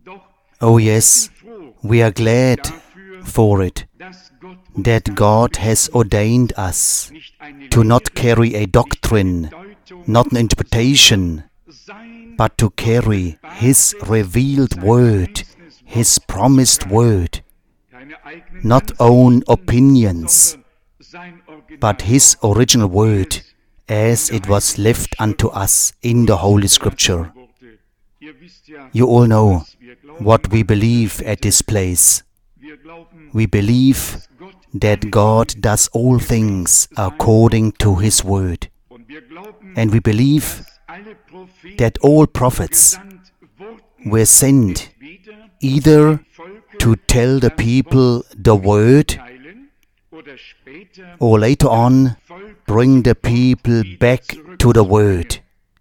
Oh yes, we are glad for it, that God has ordained us to not carry a doctrine, not an interpretation, but to carry His revealed word, His promised word, not own opinions, but His original word, as it was left unto us in the Holy Scripture. You all know what we believe at this place. We believe that God does all things according to His word. And we believe that all prophets were sent either to tell the people the word, or later on bring the people back to the word.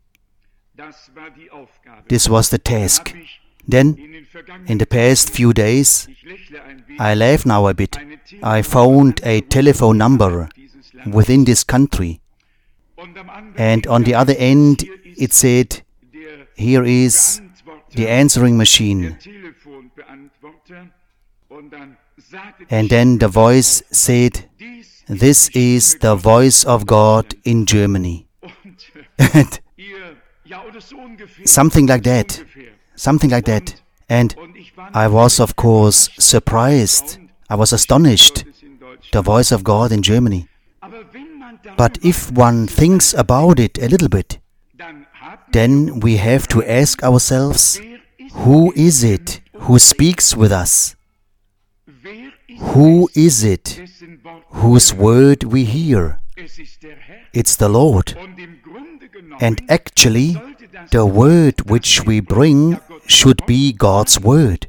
This was the task. Then, in the past few days, I laugh now a bit, I found a telephone number within this country. And on the other end, it said, here is the answering machine. And then the voice said, this is the voice of God in Germany. Something like that. And I was, of course, surprised. I was astonished. The voice of God in Germany. But if one thinks about it a little bit, then we have to ask ourselves, who is it who speaks with us? Who is it whose word we hear? It's the Lord. And actually, the word which we bring should be God's word.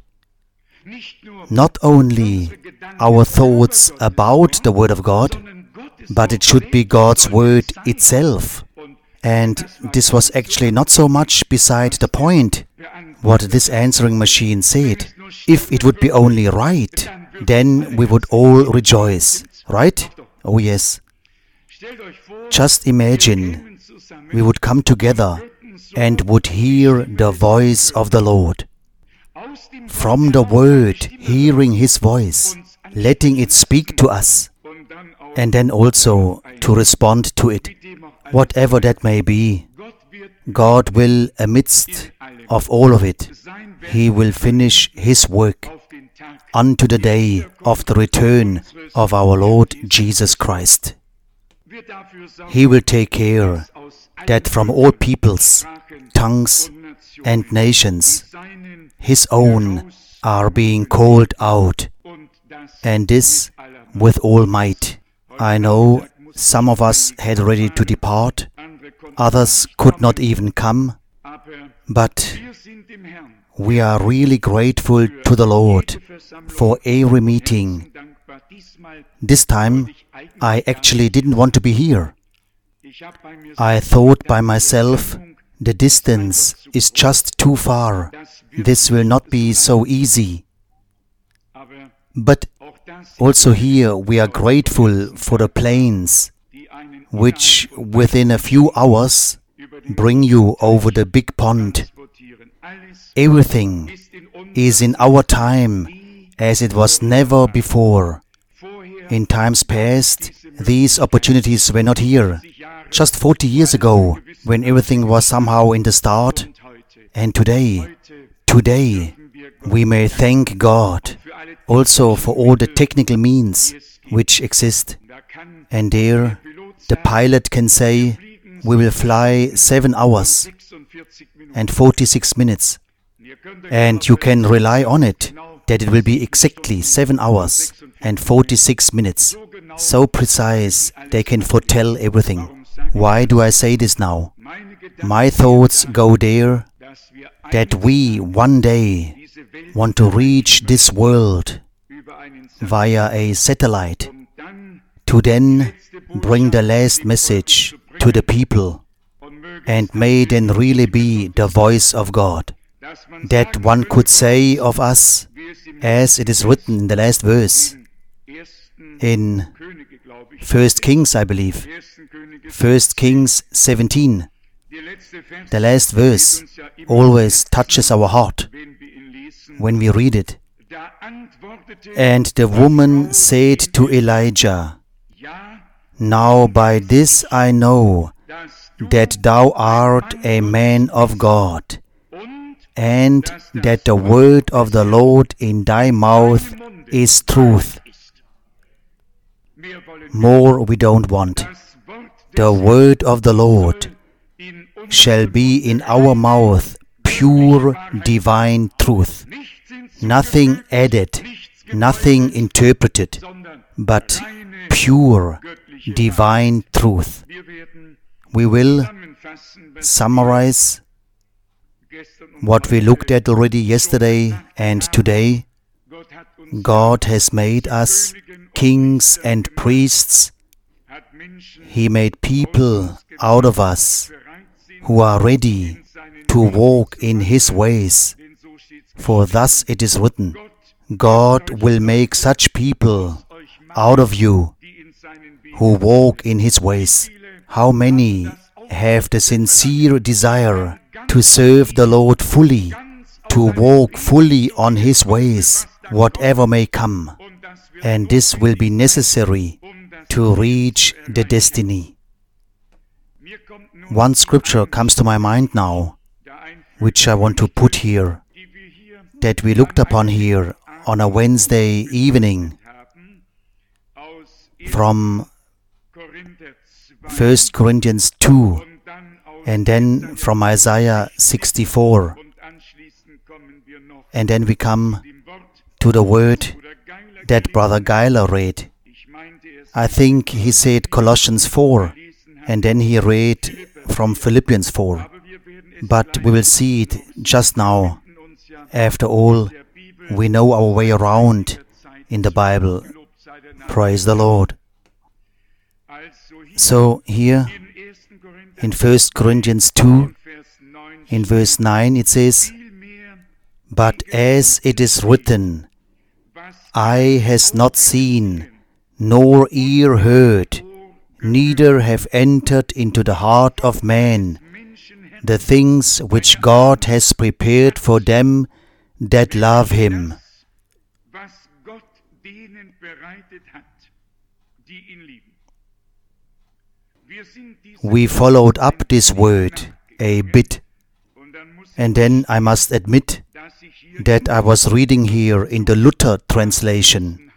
Not only our thoughts about the word of God, but it should be God's word itself. And this was actually not so much beside the point what this answering machine said. If it would be only right, then we would all rejoice, right? Oh yes. Just imagine, we would come together and would hear the voice of the Lord. From the Word, hearing His voice, letting it speak to us, and then also to respond to it, whatever that may be. God will, amidst of all of it, He will finish His work unto the day of the return of our Lord Jesus Christ. He will take care that from all peoples, tongues and nations, His own are being called out, and this with all might. I know some of us had ready to depart, others could not even come, but we are really grateful to the Lord for every meeting. This time, I actually didn't want to be here. I thought by myself, the distance is just too far. This will not be so easy. But also here we are grateful for the planes, which within a few hours bring you over the big pond. Everything is in our time as it was never before. In times past, these opportunities were not here. Just 40 years ago, when everything was somehow in the start. And today, we may thank God also for all the technical means which exist. And there, the pilot can say, we will fly 7 hours and 46 minutes. And you can rely on it, that it will be exactly 7 hours and 46 minutes. So precise, they can foretell everything. Why do I say this now? My thoughts go there, that we one day want to reach this world via a satellite, to then bring the last message to the people, and may then really be the voice of God. That one could say of us, as it is written in the last verse, in 1 Kings, I believe, 1 Kings 17. The last verse always touches our heart when we read it. And the woman said to Elijah, Now by this I know that thou art a man of God, and that the word of the Lord in thy mouth is truth. More we don't want. The word of the Lord shall be in our mouth pure divine truth. Nothing added, nothing interpreted, but pure divine truth. We will summarize what we looked at already yesterday and today. God has made us kings and priests. He made people out of us who are ready to walk in His ways. For thus it is written, God will make such people out of you who walk in His ways. How many have the sincere desire to serve the Lord fully, to walk fully on His ways, whatever may come, and this will be necessary to reach the destiny. One scripture comes to my mind now, which I want to put here, that we looked upon here on a Wednesday evening from 1 Corinthians 2, and then from Isaiah 64, and then we come to the word that Brother Geiler read. I think he said Colossians 4, and then he read from Philippians 4. But we will see it just now. After all, we know our way around in the Bible. Praise the Lord. So here in 1 Corinthians 2, in verse 9 it says, But as it is written, Eye has not seen, nor ear heard, neither have entered into the heart of man the things which God has prepared for them that love Him. We followed up this word a bit, and then I must admit that I was reading here in the Luther translation.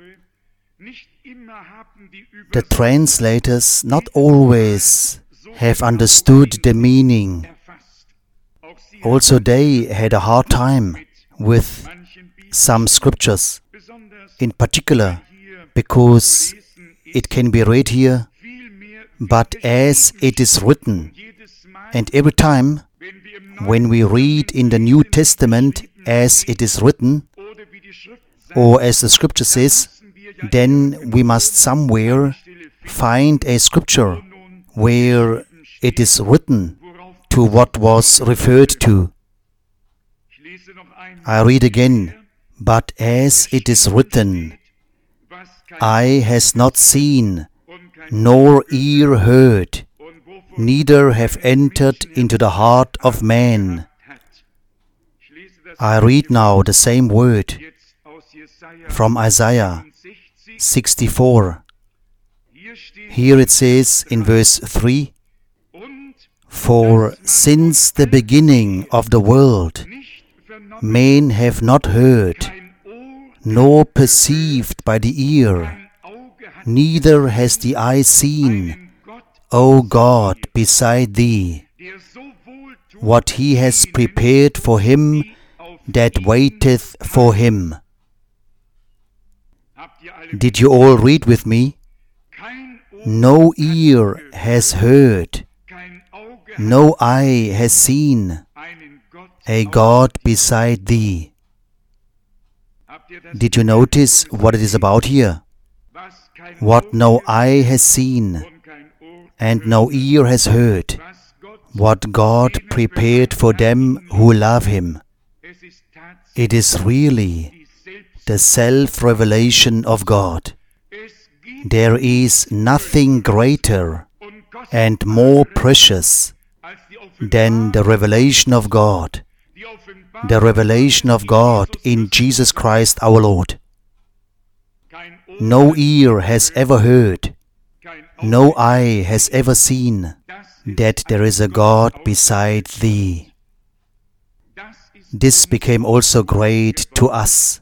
The translators not always have understood the meaning. Also they had a hard time with some scriptures, in particular because it can be read here, but as it is written. And every time when we read in the New Testament as it is written, or as the scripture says, then we must somewhere find a scripture where it is written to what was referred to. I read again, but as it is written, Eye has not seen, nor ear heard, neither have entered into the heart of man. I read now the same word from Isaiah 64. Here it says in verse 3, For since the beginning of the world, men have not heard, nor perceived by the ear, neither has the eye seen, O God, beside Thee, what He has prepared for him that waiteth for Him. Did you all read with me? No ear has heard, no eye has seen a God beside Thee. Did you notice what it is about here? What no eye has seen and no ear has heard, what God prepared for them who love Him. It is really the self-revelation of God. There is nothing greater and more precious than the revelation of God, the revelation of God in Jesus Christ our Lord. No ear has ever heard, no eye has ever seen, that there is a God beside thee. This became also great to us.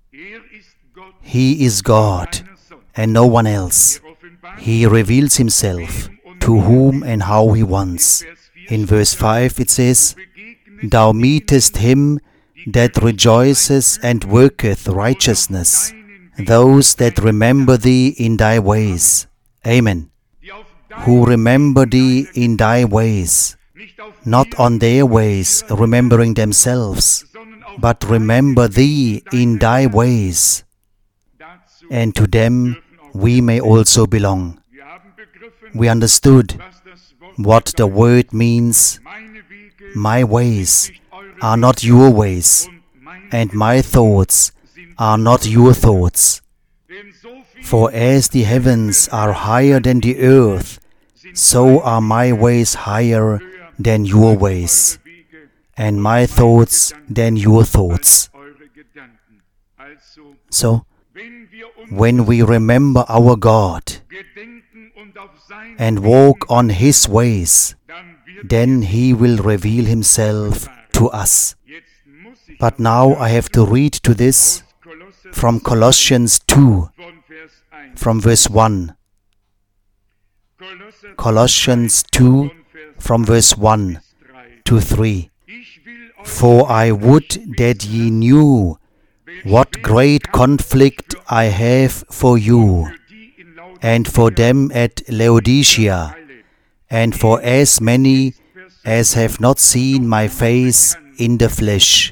He is God and no one else. He reveals Himself to whom and how He wants. In verse 5 it says, Thou meetest him that rejoices and worketh righteousness, those that remember thee in thy ways. Amen. Who remember thee in thy ways, not on their ways, remembering themselves, but remember thee in thy ways. And to them we may also belong. We understood what the word means. My ways are not your ways, and my thoughts are not your thoughts. For as the heavens are higher than the earth, so are my ways higher than your ways, and my thoughts than your thoughts. So, when we remember our God and walk on His ways, then He will reveal Himself to us. But now I have to read to this from Colossians 2, from verse 1. Colossians 2, from verse 1 to 3. For I would that ye knew what great conflict I have for you, and for them at Laodicea, and for as many as have not seen my face in the flesh,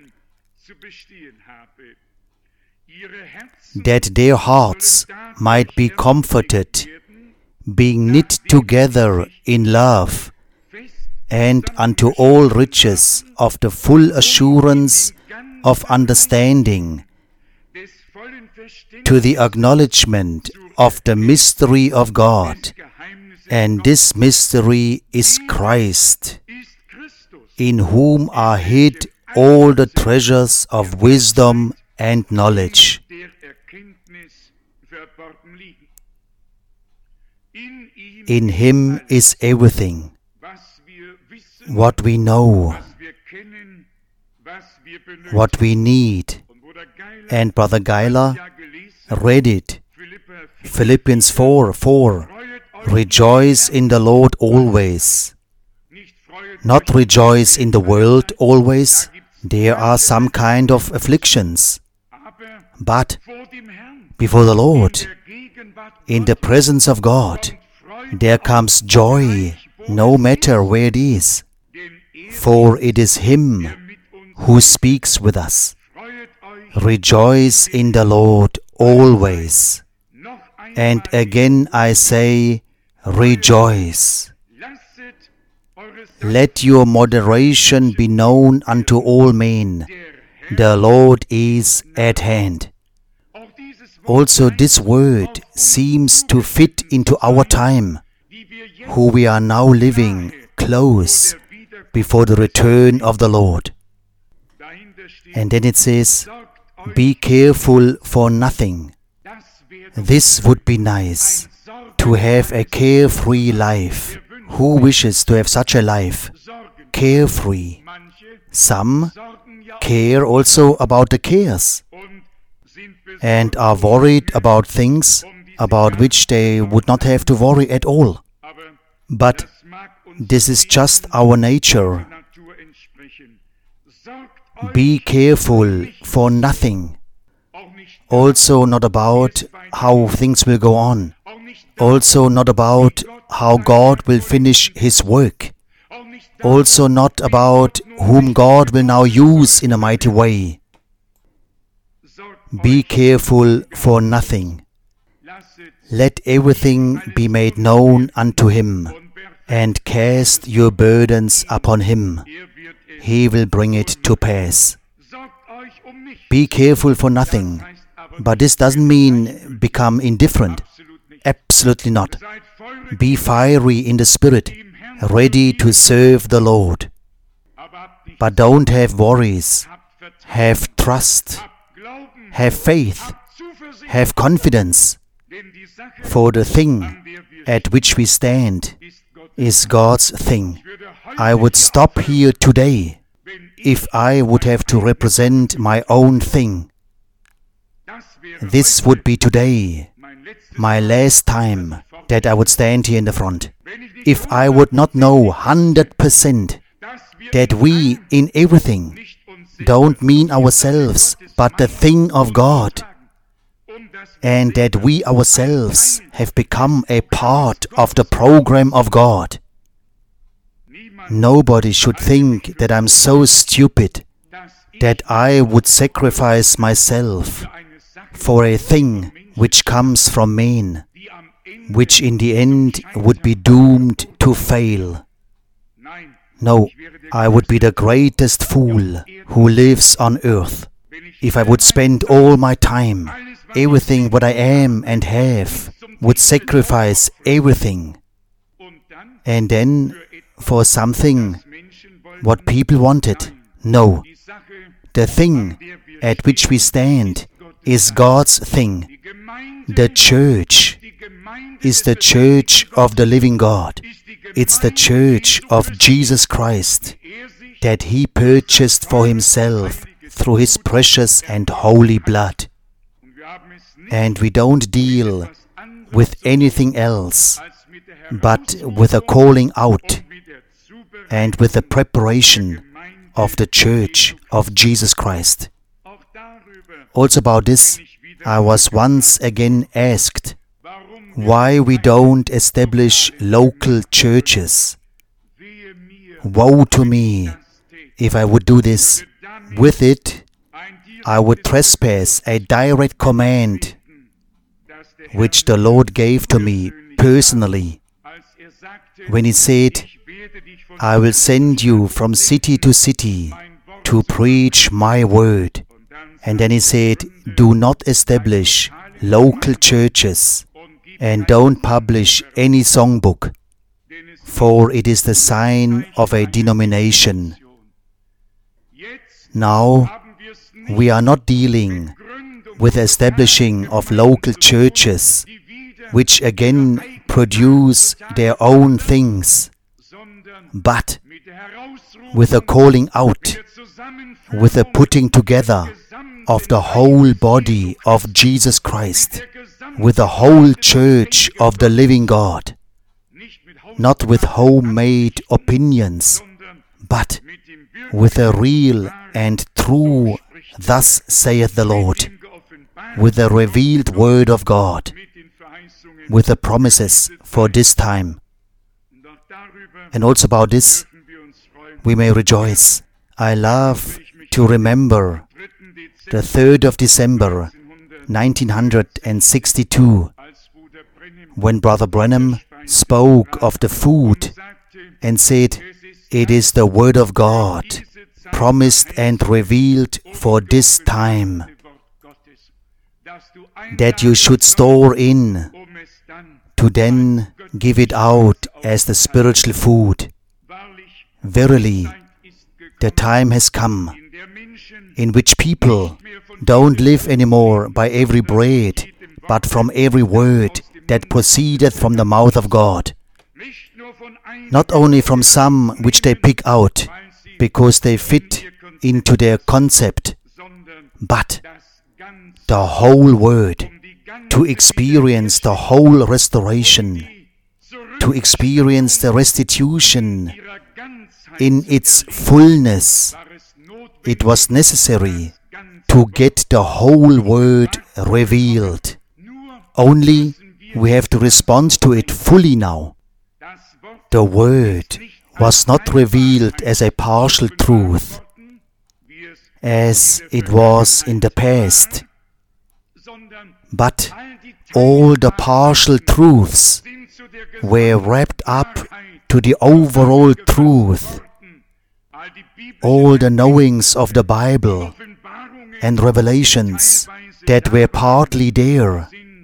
that their hearts might be comforted, being knit together in love, and unto all riches of the full assurance of understanding, to the acknowledgement of the mystery of God. And this mystery is Christ, in whom are hid all the treasures of wisdom and knowledge. In Him is everything, what we know, what we need. And Brother Geiler read it, Philippians 4:4. Rejoice in the Lord always. Not rejoice in the world always. There are some kind of afflictions. But before the Lord, in the presence of God, there comes joy, no matter where it is. For it is Him who speaks with us. Rejoice in the Lord always. And again I say, rejoice. Let your moderation be known unto all men. The Lord is at hand. Also this word seems to fit into our time, who we are now living close before the return of the Lord. And then it says, be careful for nothing. This would be nice, to have a carefree life. Who wishes to have such a life? Carefree. Some care also about the cares and are worried about things about which they would not have to worry at all. But this is just our nature. Be careful for nothing. Also not about how things will go on. Also not about how God will finish His work. Also not about whom God will now use in a mighty way. Be careful for nothing. Let everything be made known unto Him, and cast your burdens upon Him. He will bring it to pass. Be careful for nothing. But this doesn't mean become indifferent. Absolutely not. Be fiery in the Spirit, ready to serve the Lord. but don't have worries. Have trust. Have faith. Have confidence. For the thing at which we stand is God's thing. I would stop here today if I would have to represent my own thing. This would be today my last time that I would stand here in the front. If I would not know 100% that we in everything don't mean ourselves but the thing of God, and that we ourselves have become a part of the program of God. Nobody should think that I'm so stupid that I would sacrifice myself for a thing which comes from man, which in the end would be doomed to fail. No, I would be the greatest fool who lives on earth if I would spend all my time, everything what I am and have, would sacrifice everything, and then for something what people wanted. No, the thing at which we stand is God's thing. The church is the church of the living God. It's the church of Jesus Christ that He purchased for Himself through His precious and holy blood. And we don't deal with anything else but with a calling out and with the preparation of the church of Jesus Christ. Also about this, I was once again asked why we don't establish local churches. Woe to me if I would do this. With it, I would trespass a direct command which the Lord gave to me personally when He said, I will send you from city to city to preach my word. And then He said, do not establish local churches and don't publish any songbook, for it is the sign of a denomination. Now, we are not dealing with establishing of local churches, which again produce their own things, but with a calling out, with a putting together of the whole body of Jesus Christ, with the whole church of the living God, not with homemade opinions, but with a real and true, thus saith the Lord, with the revealed word of God, with the promises for this time. And also about this, we may rejoice. I love to remember the 3rd of December, 1962, when Brother Branham spoke of the food and said, it is the Word of God, promised and revealed for this time, that you should store in, to then give it out as the spiritual food. Verily, the time has come in which people don't live anymore by every bread, but from every word that proceedeth from the mouth of God. Not only from some which they pick out because they fit into their concept, but the whole word, to experience the whole restoration, to experience the restitution in its fullness. It was necessary to get the whole word revealed. Only we have to respond to it fully now. The word was not revealed as a partial truth, as it was in the past, but all the partial truths were wrapped up to the overall truth. All the knowings of the Bible and revelations that were partly there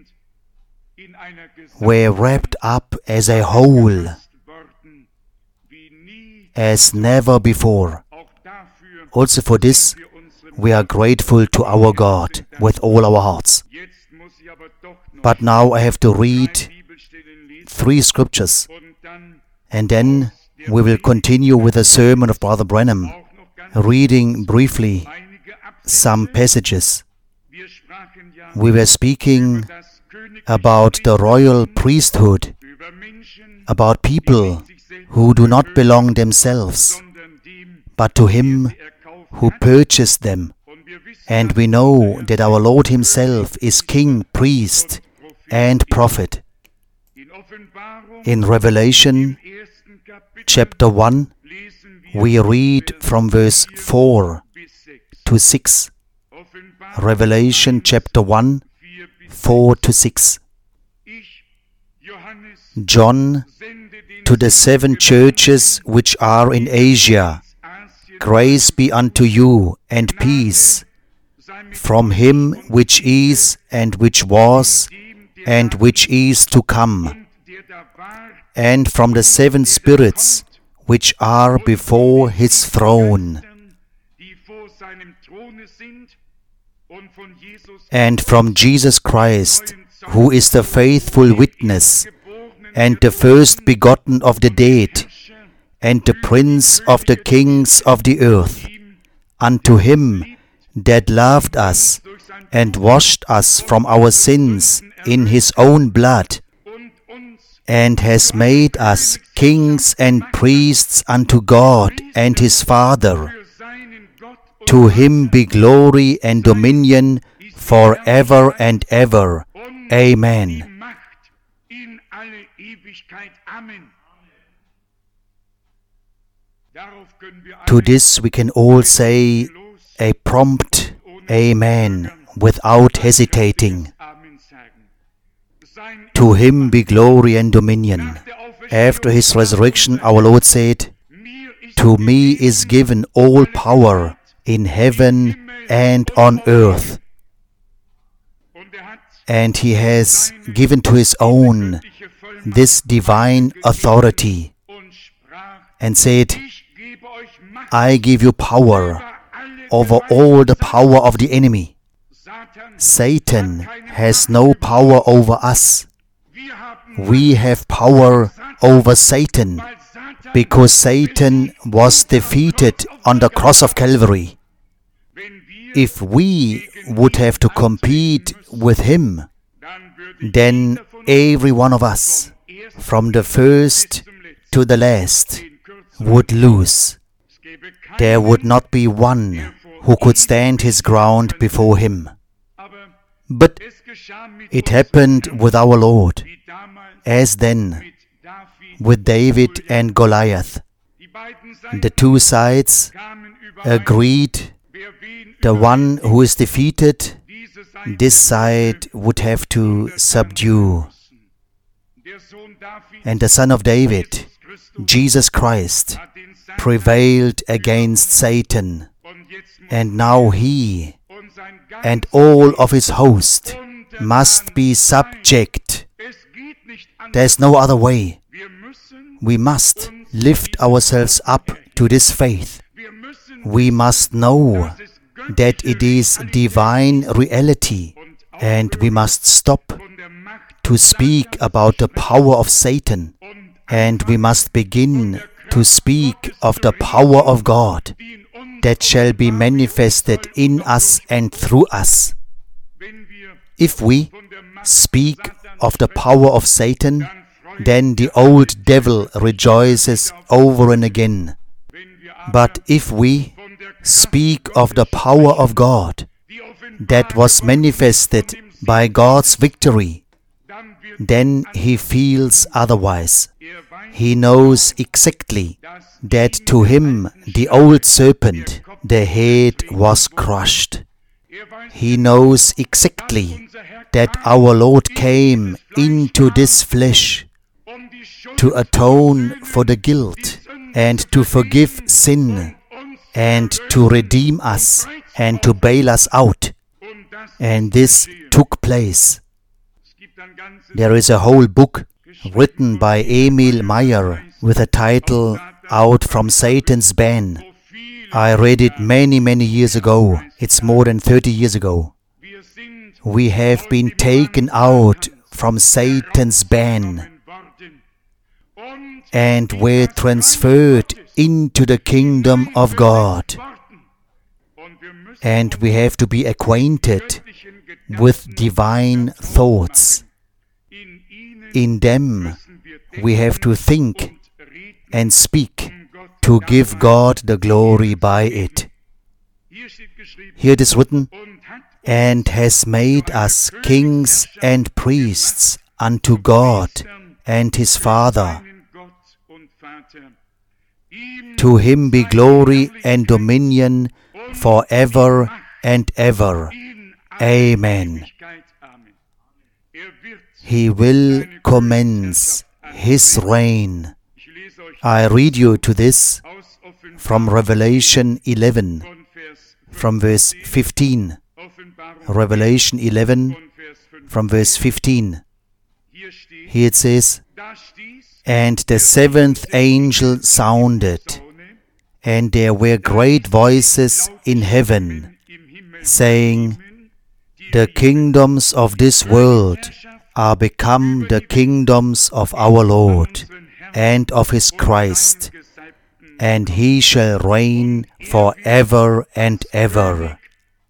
were wrapped up as a whole, as never before. Also for this, we are grateful to our God with all our hearts. But now I have to read 3 scriptures, and then we will continue with the sermon of Brother Branham, reading briefly some passages. We were speaking about the royal priesthood, about people who do not belong themselves, but to Him who purchased them. And we know that our Lord Himself is King, Priest, and Prophet. In Revelation chapter 1, we read from verse 4 to 6. Revelation chapter 1, 4 to 6. John, to the 7 churches which are in Asia, grace be unto you and peace from Him which is, and which was, and which is to come, and from the 7 spirits which are before His throne, and from Jesus Christ, who is the faithful witness, and the first begotten of the dead, and the prince of the kings of the earth, unto Him that loved us, and washed us from our sins in His own blood, and has made us kings and priests unto God and His Father. To Him be glory and dominion forever and ever. Amen. To this we can all say a prompt Amen without hesitating. To Him be glory and dominion. After His resurrection, our Lord said, to me is given all power in heaven and on earth. And He has given to His own this divine authority and said, I give you power over all the power of the enemy. Satan has no power over us. We have power over Satan because Satan was defeated on the cross of Calvary. If we would have to compete with him, then every one of us, from the first to the last, would lose. There would not be one who could stand his ground before him. But it happened with our Lord, as then with David and Goliath. The two sides agreed. The one who is defeated, this side would have to subdue. And the Son of David, Jesus Christ, prevailed against Satan. And now he and all of his host must be subject. There's no other way. We must lift ourselves up to this faith. We must know that it is divine reality, and we must stop to speak about the power of Satan, and we must begin to speak of the power of God that shall be manifested in us and through us. If we speak of the power of Satan, then the old devil rejoices over and again. But if we speak of the power of God that was manifested by God's victory, then he feels otherwise. He knows exactly that to him, the old serpent, the head was crushed. He knows exactly that our Lord came into this flesh to atone for the guilt and to forgive sin and to redeem us and to bail us out. And this took place. There is a whole book written by Emil Meyer with the title Out from Satan's Ban, I read it many years ago. It's more than 30 years ago. We have been taken out from Satan's ban and were transferred into the kingdom of God. And we have to be acquainted with divine thoughts. In them, we have to think and speak to give God the glory by it. Here it is written, and has made us kings and priests unto God and His Father. To Him be glory and dominion forever and ever. Amen. He will commence His reign. I read you to this from Revelation 11, from verse 15. Revelation 11, from verse 15. Here it says, and the seventh angel sounded, and there were great voices in heaven, saying, the kingdoms of this world are become the kingdoms of our Lord and of His Christ, and He shall reign forever and ever.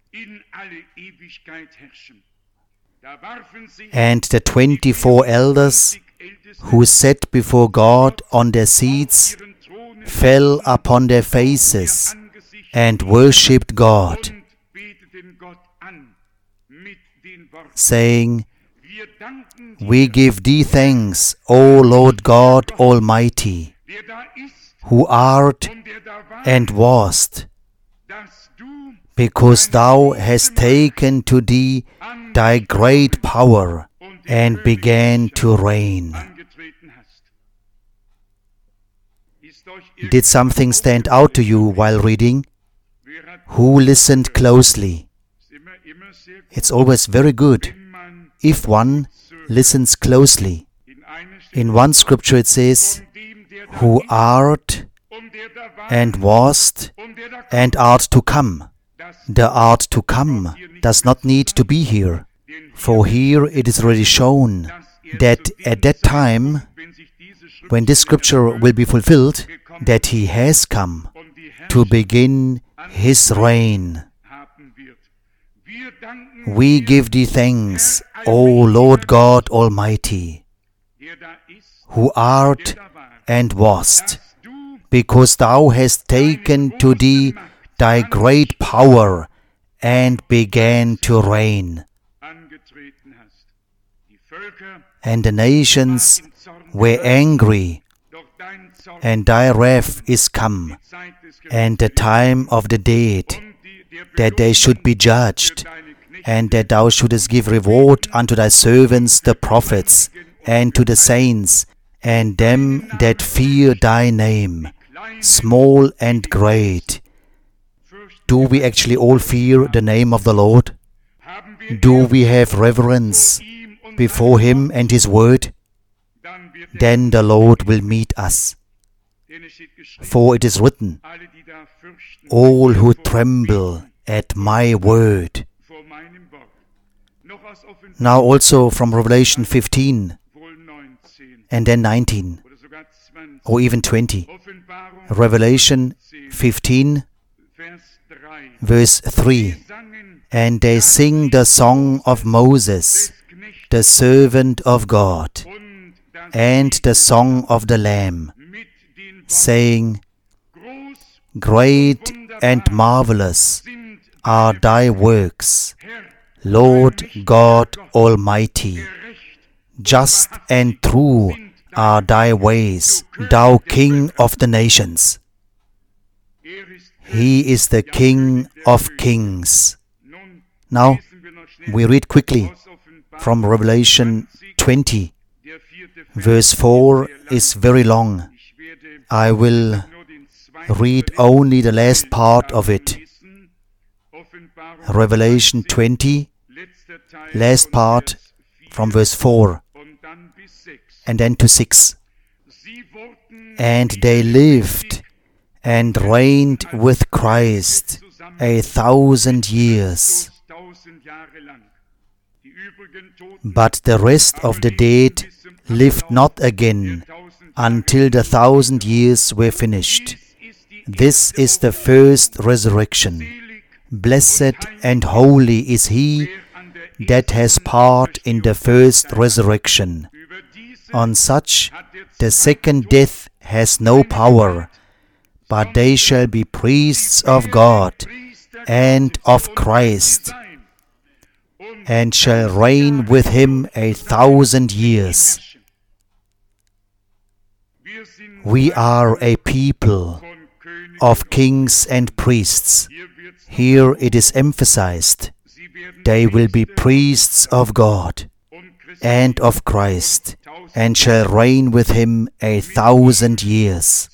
And the 24 elders who sat before God on their seats fell upon their faces and worshipped God, saying, we give Thee thanks, O Lord God Almighty, who art and wast, because Thou hast taken to Thee Thy great power and began to reign. Did something stand out to you while reading? Who listened closely? It's always very good if one listens closely. In one scripture it says, who art and wast and art to come. The art to come does not need to be here, for here it is already shown that at that time, when this scripture will be fulfilled, that He has come to begin His reign. We give Thee thanks, O Lord God Almighty, who art and wast, because Thou hast taken to Thee Thy great power and began to reign. And the nations were angry, and Thy wrath is come, and the time of the dead, that they should be judged, and that Thou shouldest give reward unto Thy servants the prophets, and to the saints, and them that fear Thy name, small and great. Do we actually all fear the name of the Lord? Do we have reverence before Him and His word? Then the Lord will meet us. For it is written, all who tremble at my word. Now also from Revelation 15 and then 19 or even 20. Revelation 15 verse 3. And they sing the song of Moses, the servant of God, and the song of the Lamb, saying, great and marvelous are Thy works, Lord God Almighty. Just and true are Thy ways, Thou King of the nations. He is the King of kings. Now, we read quickly from Revelation 20. Verse 4 is very long. I will read only the last part of it. Revelation 20, last part from verse 4 and then to 6. And they lived and reigned with Christ 1,000 years. But the rest of the dead lived not again until the 1,000 years were finished. This is the first resurrection. Blessed and holy is he that has part in the first resurrection. On such the second death has no power, but they shall be priests of God and of Christ, and shall reign with him 1,000 years. We are a people of kings and priests. Here it is emphasized, they will be priests of God and of Christ, and shall reign with him 1,000 years.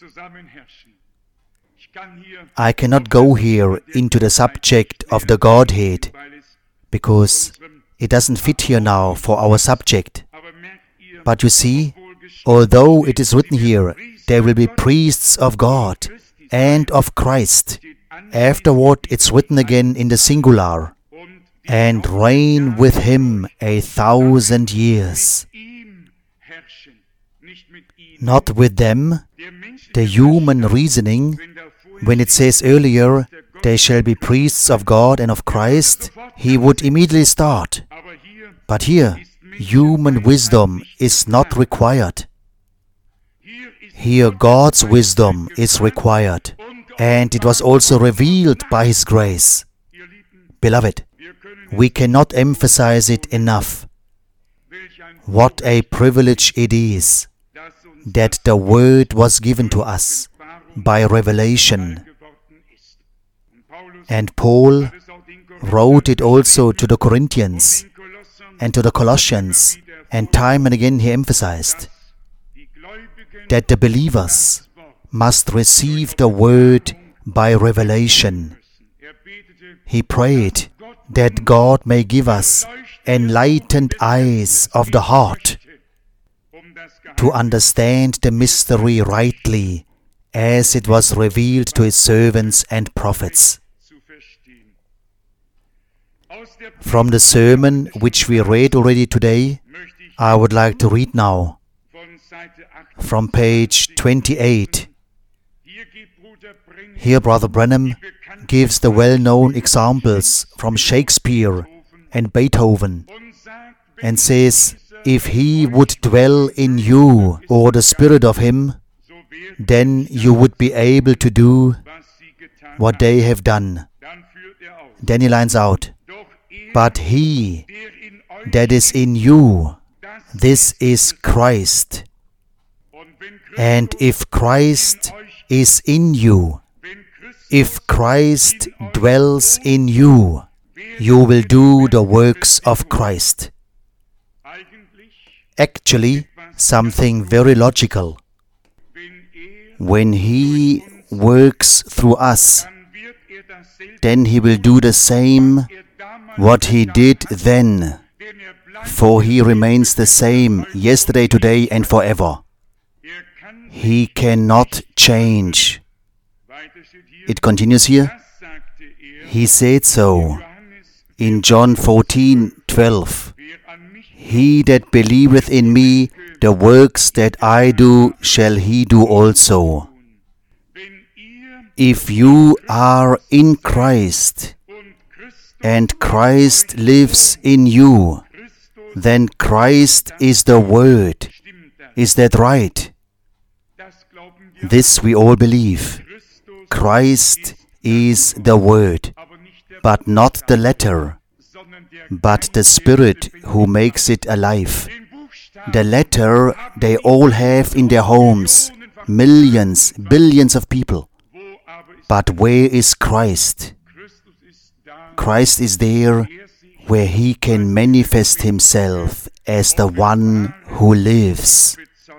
I cannot go here into the subject of the Godhead, because it doesn't fit here now for our subject. But you see, although it is written here, they will be priests of God and of Christ. Afterward, it's written again in the singular, and reign with him 1,000 years. Not with them, the human reasoning, when it says earlier, they shall be priests of God and of Christ, he would immediately start. But here, human wisdom is not required. Here God's wisdom is required, and it was also revealed by His grace. Beloved, we cannot emphasize it enough. What a privilege it is that the Word was given to us by revelation. And Paul wrote it also to the Corinthians and to the Colossians, and time and again he emphasized that the believers must receive the Word by revelation. He prayed that God may give us enlightened eyes of the heart to understand the mystery rightly, as it was revealed to His servants and prophets. From the sermon which we read already today, I would like to read now from page 28. Here Brother Branham gives the well-known examples from Shakespeare and Beethoven and says, if he would dwell in you, or the spirit of him, then you would be able to do what they have done. Then he lines out, but he that is in you, this is Christ. And if Christ is in you, if Christ dwells in you, you will do the works of Christ. Actually, something very logical. When He works through us, then He will do the same what He did then, for He remains the same yesterday, today, and forever. He cannot change. It continues here. He said so in John 14:12. He that believeth in me, the works that I do shall he do also. If you are in Christ, and Christ lives in you, then Christ is the Word. Is that right? This we all believe. Christ is the Word, but not the letter, but the Spirit who makes it alive. The letter they all have in their homes, millions, billions of people. But where is Christ? Christ is there where He can manifest Himself as the one who lives.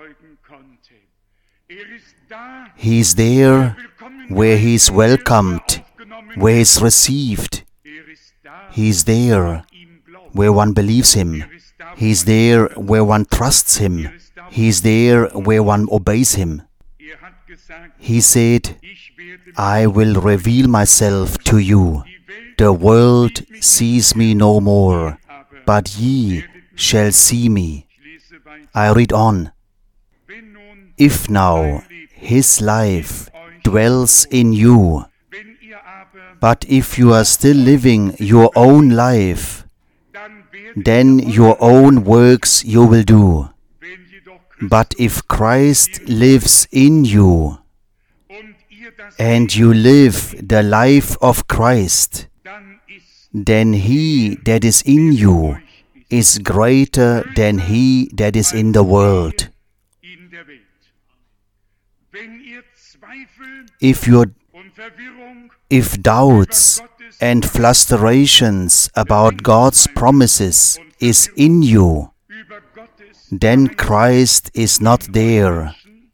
He is there where He is welcomed, where He is received. He is there where one believes Him. He is there where one trusts Him. He is there where one obeys Him. He said, I will reveal myself to you. The world sees me no more, but ye shall see me. I read on. If now His life dwells in you, but if you are still living your own life, then your own works you will do. But if Christ lives in you, and you live the life of Christ, then He that is in you is greater than he that is in the world. If doubts and frustrations about God's promises is in you, then Christ is not there.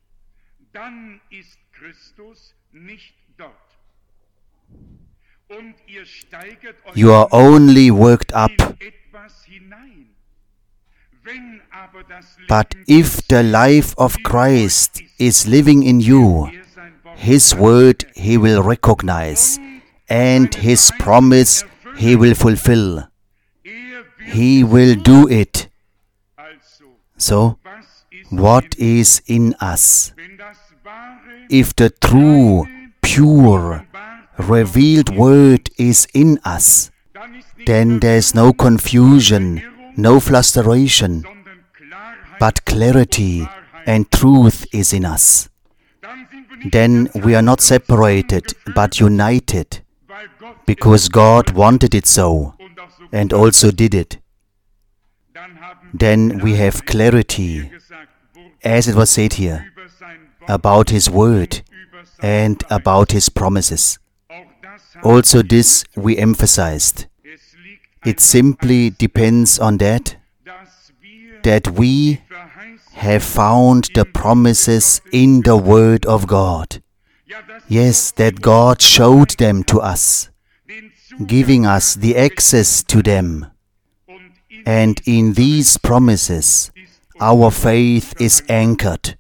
You are only worked up. But if the life of Christ is living in you, His word He will recognize, and His promise He will fulfill. He will do it. So, what is in us? If the true, pure, revealed word is in us, then there is no confusion, no frustration, but clarity and truth is in us. Then we are not separated, but united, because God wanted it so, and also did it. Then we have clarity, as it was said here, about His word and about His promises. Also this we emphasized. It simply depends on that we have found the promises in the Word of God. Yes, that God showed them to us, giving us the access to them. And in these promises, our faith is anchored.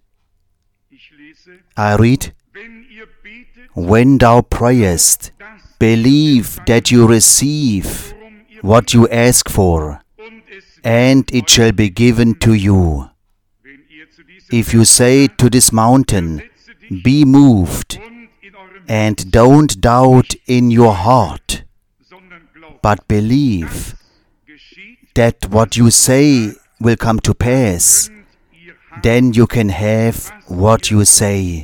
I read, when thou prayest, believe that you receive what you ask for, and it shall be given to you. If you say to this mountain, be moved, and don't doubt in your heart, but believe that what you say will come to pass, then you can have what you say.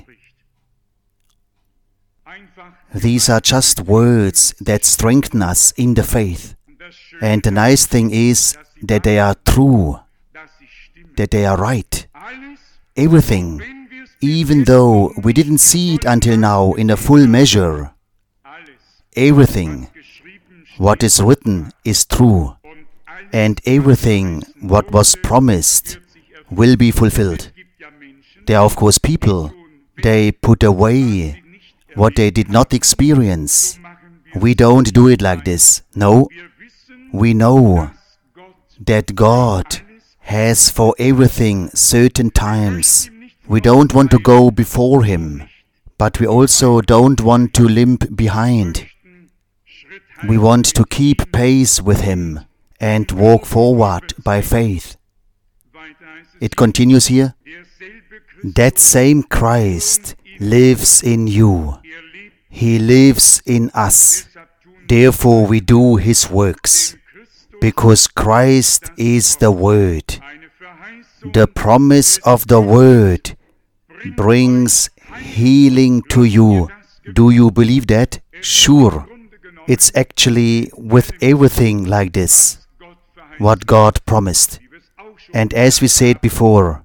These are just words that strengthen us in the faith. And the nice thing is that they are true, that they are right. Everything, even though we didn't see it until now in a full measure, everything what is written is true, and everything what was promised will be fulfilled. There are of course people, they put away what they did not experience. We don't do it like this. No, we know that God has for everything certain times. We don't want to go before Him, but we also don't want to limp behind. We want to keep pace with Him and walk forward by faith. It continues here, that same Christ lives in you. He lives in us. Therefore we do His works, because Christ is the Word. The promise of the Word brings healing to you. Do you believe that? Sure. It's actually with everything like this, what God promised. And as we said before,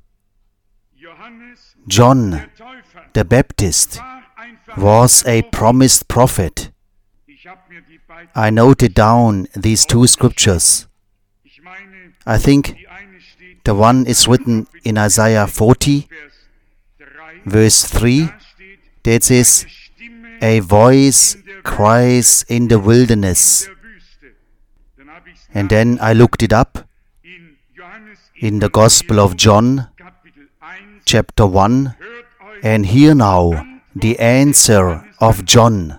John the Baptist was a promised prophet. I noted down these two scriptures. I think the one is written in Isaiah 40, verse 3, that says, a voice cries in the wilderness. And then I looked it up in the Gospel of John, chapter 1, And hear now the answer of John.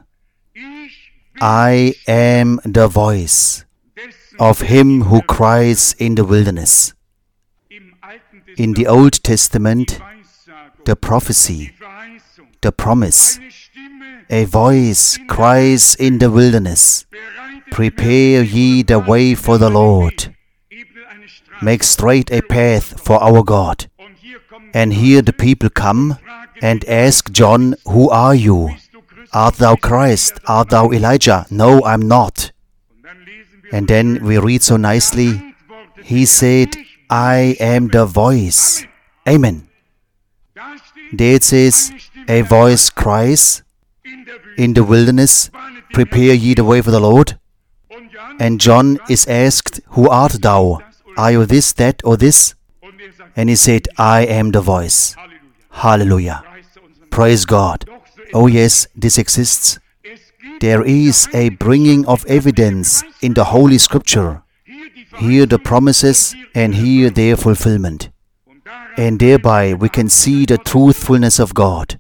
I am the voice of him who cries in the wilderness. In the Old Testament, the prophecy, the promise, a voice cries in the wilderness, prepare ye the way for the Lord, make straight a path for our God. And here the people come and ask John, who are you? Art thou Christ? Art thou Elijah? No, I'm not. And then we read so nicely, he said, I am the voice. Amen. There it says, a voice cries in the wilderness, prepare ye the way for the Lord. And John is asked, who art thou? Are you this, that, or this? And he said, I am the voice. Hallelujah. Praise God. Oh yes, this exists. There is a bringing of evidence in the Holy Scripture. Here the promises and here their fulfillment. And thereby we can see the truthfulness of God.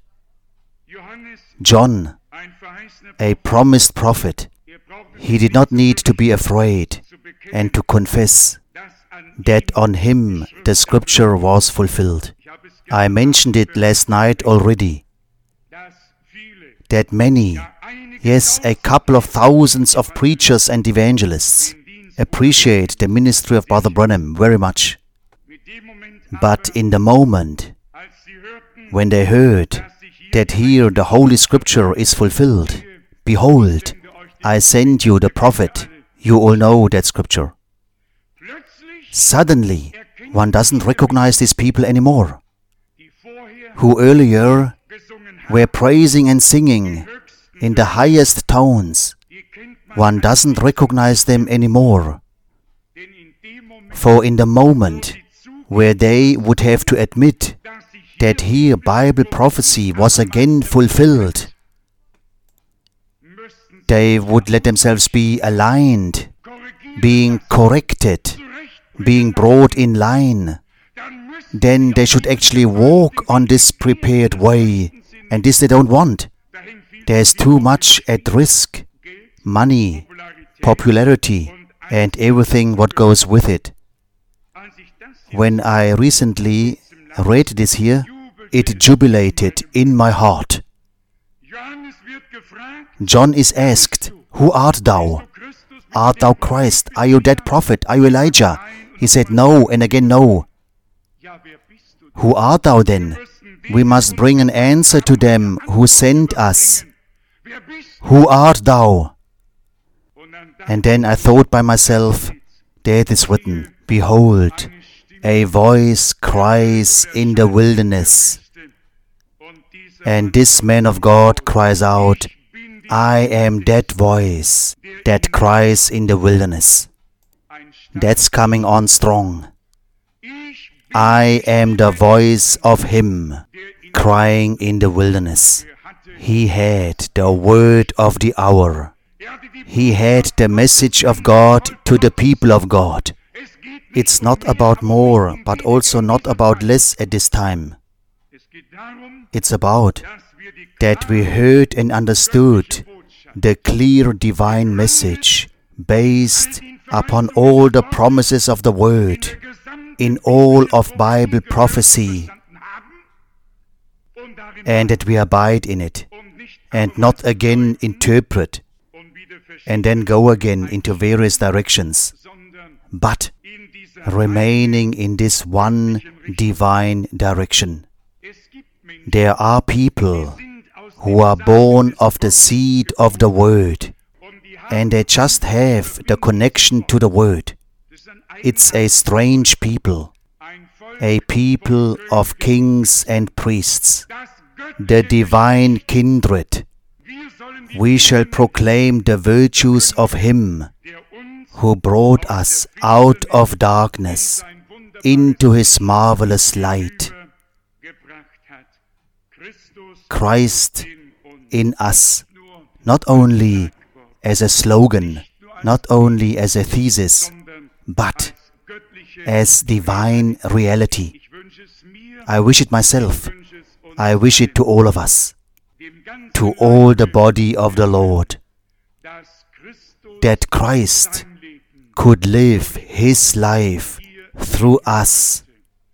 John, a promised prophet, he did not need to be afraid and to confess that on him the Scripture was fulfilled. I mentioned it last night already, that many, yes, a couple of thousands of preachers and evangelists appreciate the ministry of Brother Branham very much. But in the moment when they heard that here the Holy Scripture is fulfilled, behold, I send you the prophet. You all know that Scripture. Suddenly, one doesn't recognize these people anymore, who earlier were praising and singing in the highest tones. One doesn't recognize them anymore. For in the moment where they would have to admit that here Bible prophecy was again fulfilled, they would let themselves be aligned, being corrected, being brought in line. Then they should actually walk on this prepared way, and this they don't want. There's too much at risk. Money, popularity, and everything what goes with it. When I recently read this here, it jubilated in my heart. John is asked, who art thou? Art thou Christ? Are you that prophet? Are you Elijah? He said, no, and again, no. Who art thou then? We must bring an answer to them who sent us. Who art thou? And then I thought by myself, there it is written, behold, a voice cries in the wilderness. And this man of God cries out, I am that voice that cries in the wilderness. That's coming on strong. I am the voice of him crying in the wilderness. He had the word of the hour. He had the message of God to the people of God. It's not about more, but also not about less at this time. It's about that we heard and understood the clear divine message based upon all the promises of the Word in all of Bible prophecy, and that we abide in it and not again interpret and then go again into various directions, but remaining in this one divine direction. There are people who are born of the seed of the Word, and they just have the connection to the Word. It's a strange people, a people of kings and priests, the divine kindred. We shall proclaim the virtues of Him who brought us out of darkness into His marvelous light. Christ in us, not only as a slogan, not only as a thesis, but as divine reality. I wish it myself, I wish it to all of us, to all the body of the Lord, that Christ could live His life through us,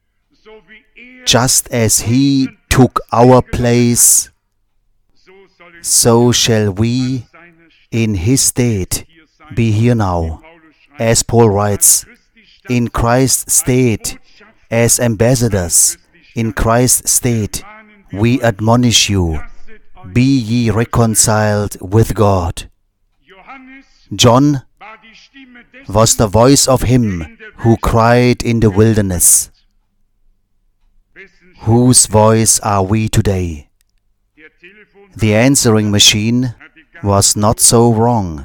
just as He took our place, so shall we in His stead be here now. As Paul writes, in Christ's stead, as ambassadors, in Christ's stead, we admonish you, be ye reconciled with God. John was the voice of him who cried in the wilderness. Whose voice are we today? The answering machine was not so wrong.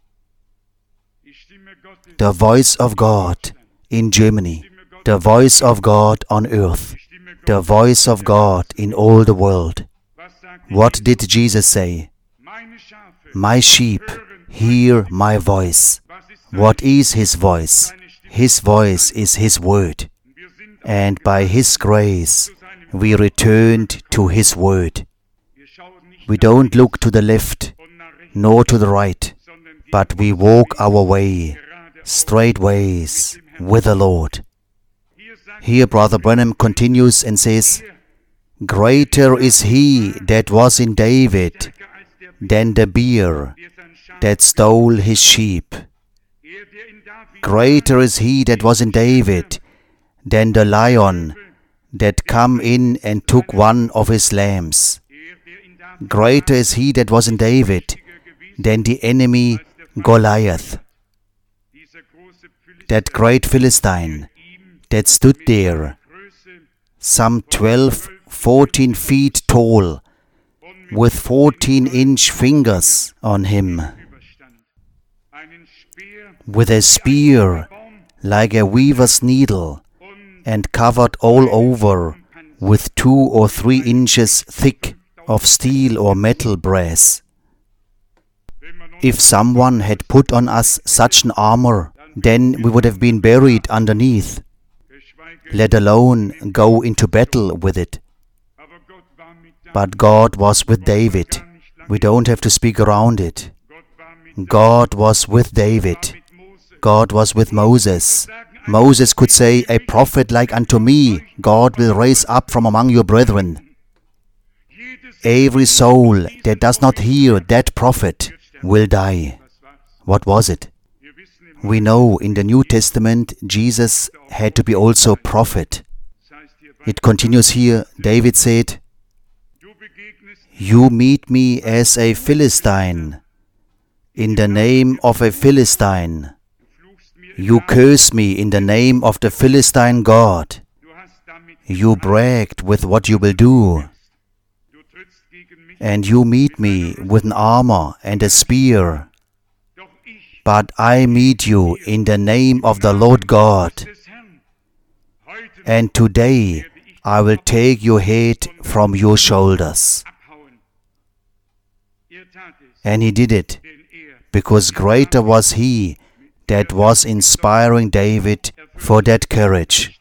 The voice of God in Germany, the voice of God on earth, the voice of God in all the world. What did Jesus say? My sheep hear my voice. What is His voice? His voice is His word. And by His grace, we returned to His word. We don't look to the left, nor to the right, but we walk our way, straight ways, with the Lord. Here Brother Branham continues and says, greater is He that was in David than the bear that stole his sheep. Greater is He that was in David than the lion that come in and took one of his lambs. Greater is He that was in David than the enemy Goliath, that great Philistine that stood there, some 12-14 feet tall, with 14-inch fingers on him, with a spear like a weaver's needle, and covered all over with 2 or 3 inches thick of steel or metal brass. If someone had put on us such an armor, then we would have been buried underneath, let alone go into battle with it. But God was with David. We don't have to speak around it. God was with David. God was with Moses. Moses could say, a prophet like unto me, God will raise up from among your brethren. Every soul that does not hear that prophet will die. What was it? We know in the New Testament Jesus had to be also prophet. It continues here, David said, you meet me as a Philistine, in the name of a Philistine. You curse me in the name of the Philistine God. You bragged with what you will do. And you meet me with an armor and a spear. But I meet you in the name of the Lord God. And today I will take your head from your shoulders. And He did it, because greater was He that was inspiring David for that courage.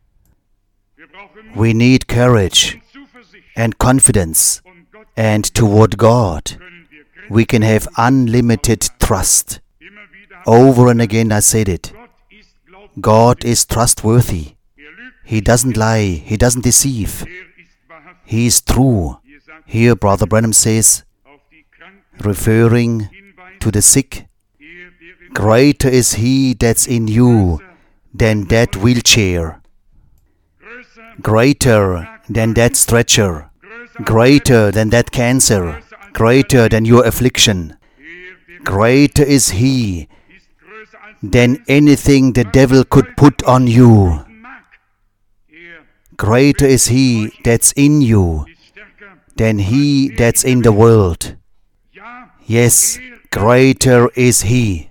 We need courage and confidence, and toward God we can have unlimited trust. Over and again I said it. God is trustworthy. He doesn't lie. He doesn't deceive. He is true. Here Brother Branham says, referring to the sick, greater is He that's in you than that wheelchair, greater than that stretcher, greater than that cancer, greater than your affliction. Greater is He than anything the devil could put on you. Greater is He that's in you than he that's in the world. Yes, greater is He.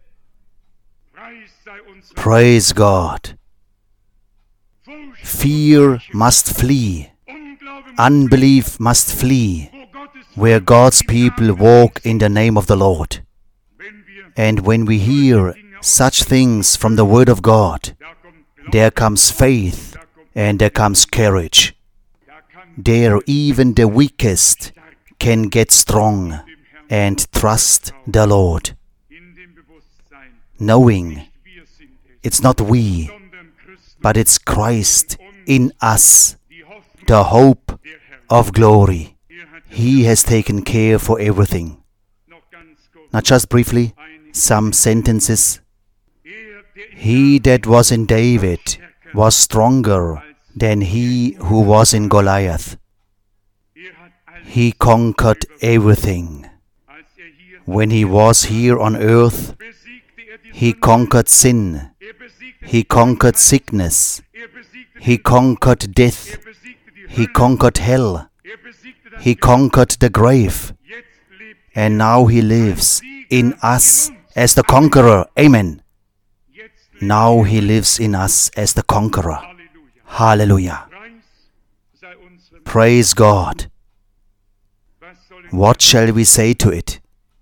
Praise God. Fear must flee. Unbelief must flee where God's people walk in the name of the Lord. And when we hear such things from the Word of God, there comes faith and there comes courage. There even the weakest can get strong and trust the Lord, knowing it's not we, but it's Christ in us, the hope of glory. He has taken care for everything. Now just briefly, some sentences. He that was in David was stronger than he who was in Goliath. He conquered everything. When he was here on earth, he conquered sin. He conquered sickness. He conquered death. He conquered hell. He conquered the grave. And now he lives in us as the conqueror. Amen. Now he lives in us as the conqueror. Hallelujah. Praise God. What shall we say to it?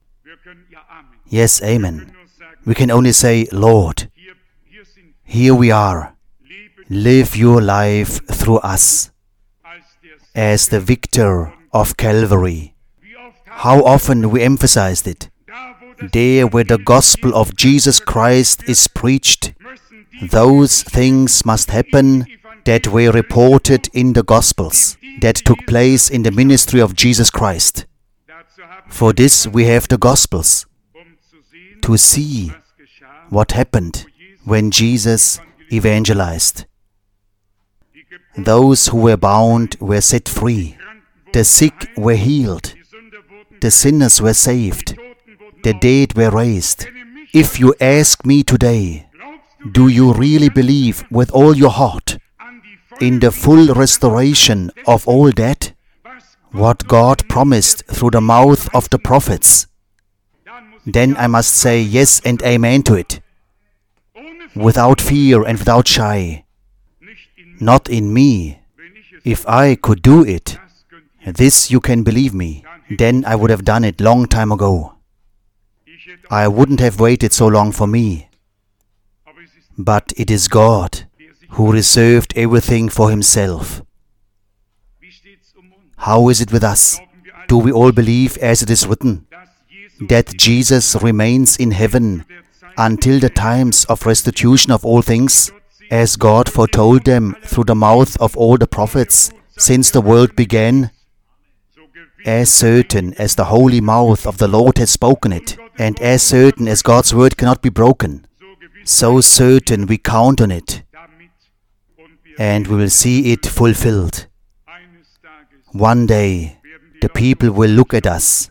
Yes, amen. We can only say, Lord, here we are. Live your life through us as the victor of Calvary. How often we emphasized it. There where the gospel of Jesus Christ is preached, those things must happen that were reported in the Gospels, that took place in the ministry of Jesus Christ. For this we have the Gospels, to see what happened when Jesus evangelized. Those who were bound were set free. The sick were healed. The sinners were saved. The dead were raised. If you ask me today, do you really believe with all your heart in the full restoration of all that? What God promised through the mouth of the prophets? Then I must say yes and amen to it. Without fear and without shy. Not in me. If I could do it, this you can believe me, then I would have done it long time ago. I wouldn't have waited so long for me. But it is God who reserved everything for Himself. How is it with us? Do we all believe as it is written, that Jesus remains in heaven until the times of restitution of all things, as God foretold them through the mouth of all the prophets since the world began? As certain as the holy mouth of the Lord has spoken it, and as certain as God's word cannot be broken, so certain we count on it, and we will see it fulfilled. One day, the people will look at us,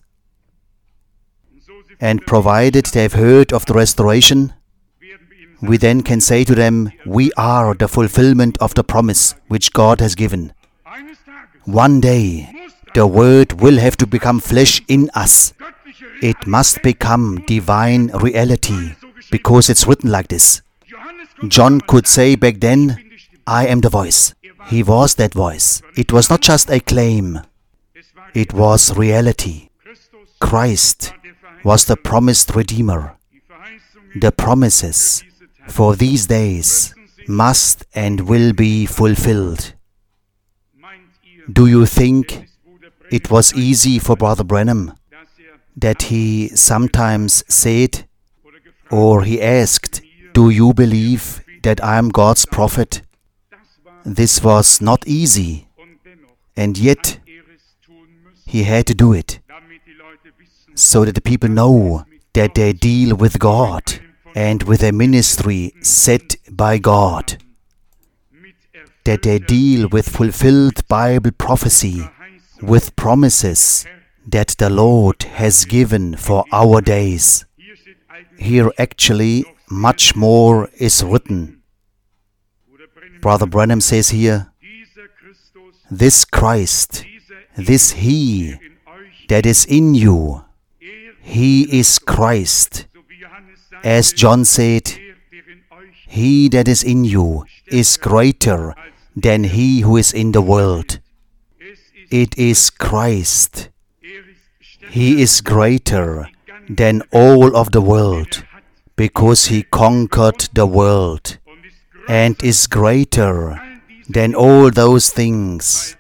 and provided they have heard of the restoration, we then can say to them, we are the fulfillment of the promise which God has given. One day, the Word will have to become flesh in us. It must become divine reality, because it's written like this. John could say back then, I am the voice. He was that voice. It was not just a claim. It was reality. Christ was the promised Redeemer. The promises for these days must and will be fulfilled. Do you think it was easy for Brother Branham that he sometimes said, or he asked, do you believe that I am God's prophet? This was not easy, and yet he had to do it, so that the people know that they deal with God and with a ministry set by God, that they deal with fulfilled Bible prophecy, with promises that the Lord has given for our days. Here actually much more is written. Brother Branham says here, this Christ, this He that is in you, He is Christ. As John said, He that is in you is greater than he who is in the world. It is Christ. He is greater than all of the world, because He conquered the world, and is greater than all those things,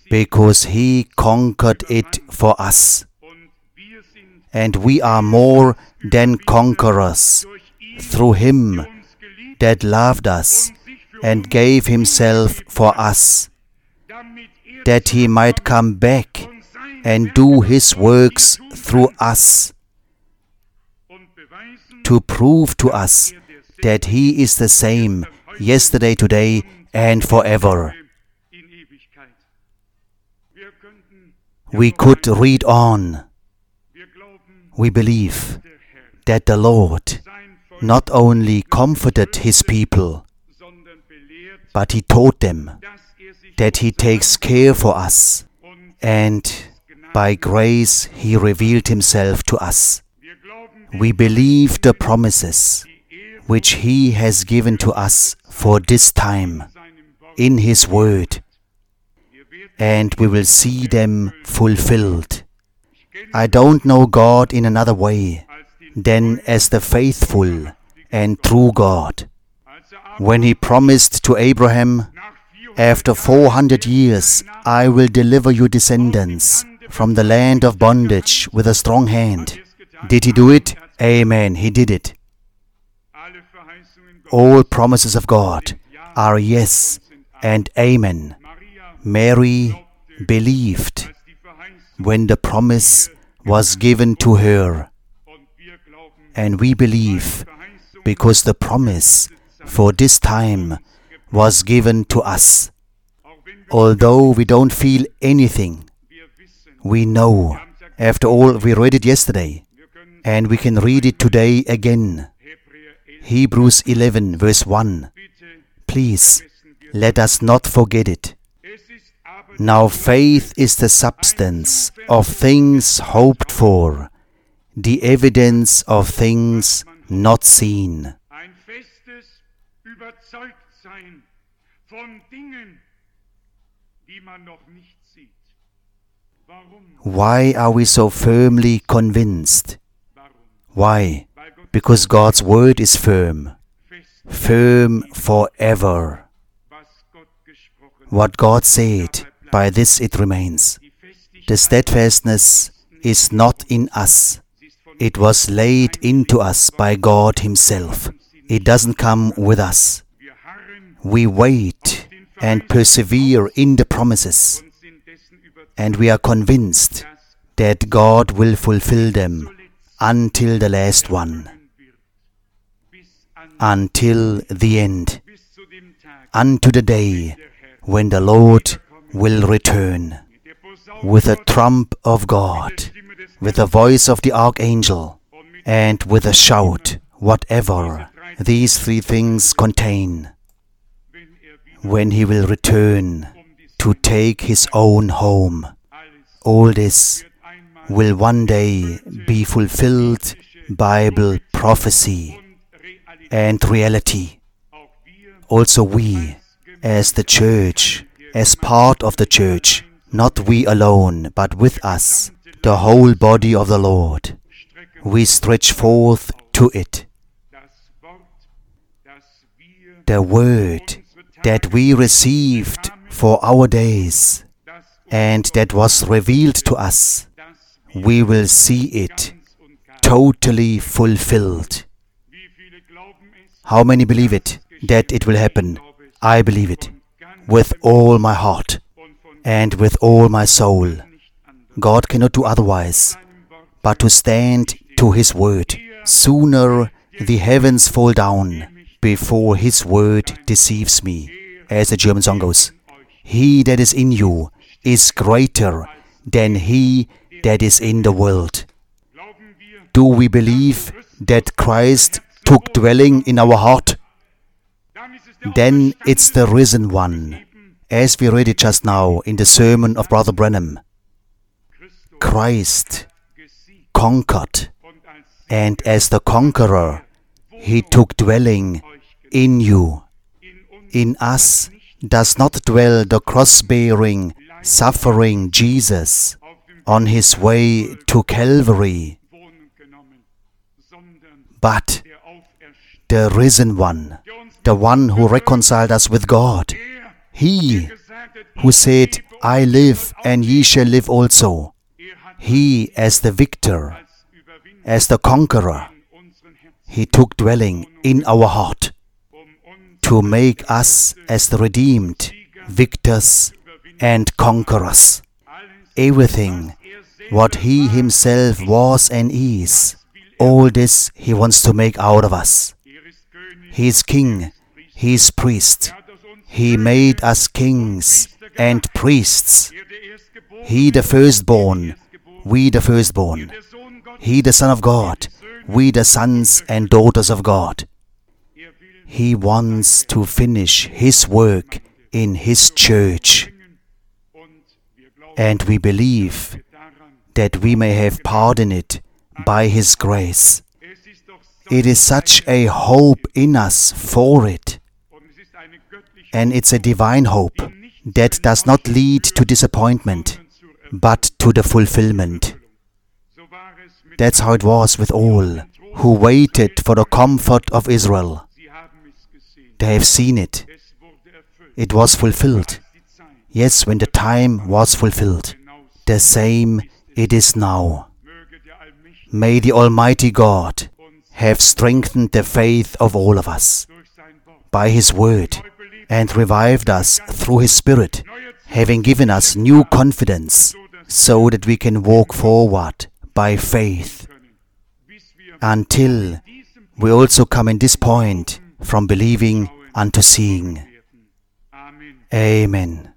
because He conquered it for us. And we are more than conquerors through Him that loved us and gave Himself for us, that He might come back and do His works through us, to prove to us that He is the same yesterday, today, and forever. We could read on. We believe that the Lord not only comforted His people, but He taught them that He takes care for us, and by grace He revealed Himself to us. We believe the promises which He has given to us for this time in His Word, and we will see them fulfilled. I don't know God in another way than as the faithful and true God. When He promised to Abraham, after 400 years, I will deliver your descendants from the land of bondage with a strong hand. Did He do it? Amen, He did it. All promises of God are yes and amen. Mary believed when the promise was given to her. And we believe because the promise for this time was given to us. Although we don't feel anything, we know. After all, we read it yesterday, and we can read it today again. Hebrews 11, verse 1. Please, let us not forget it. Now faith is the substance of things hoped for, the evidence of things not seen. Why are we so firmly convinced? Why? Because God's Word is firm. Firm forever. What God said, by this it remains. The steadfastness is not in us. It was laid into us by God Himself. It doesn't come with us. We wait and persevere in the promises, and we are convinced that God will fulfill them until the last one, until the end, unto the day when the Lord will return with a trump of God, with the voice of the archangel, and with a shout, whatever these three things contain, when He will return to take His own home. All this will one day be fulfilled Bible prophecy and reality. Also we, as the church, as part of the church, not we alone, but with us, the whole body of the Lord, we stretch forth to it. The word that we received for our days and that was revealed to us, we will see it totally fulfilled. How many believe it, that it will happen? I believe it with all my heart and with all my soul. God cannot do otherwise but to stand to His word. Sooner the heavens fall down before His word deceives me. As the German song goes, He that is in you is greater than he that is in the world. Do we believe that Christ took dwelling in our heart? Then it's the risen one, as we read it just now in the sermon of Brother Branham. Christ conquered, and as the conqueror, He took dwelling in you. In us does not dwell the cross-bearing, suffering Jesus on His way to Calvary, but the risen one, the one who reconciled us with God. He who said, I live, and ye shall live also. He, as the victor, as the conqueror, He took dwelling in our heart to make us as the redeemed, victors and conquerors. Everything, what He Himself was and is, all this He wants to make out of us. He is King, He is priest. He made us kings and priests. He the firstborn, we the firstborn. He the Son of God, we the sons and daughters of God. He wants to finish His work in His church. And we believe that we may have part in it by His grace. It is such a hope in us for it. And it's a divine hope that does not lead to disappointment, but to the fulfillment. That's how it was with all who waited for the comfort of Israel. They have seen it. It was fulfilled. Yes, when the time was fulfilled. The same it is now. May the Almighty God have strengthened the faith of all of us by His Word and revived us through His Spirit, having given us new confidence so that we can walk forward by faith until we also come in this point from believing unto seeing. Amen.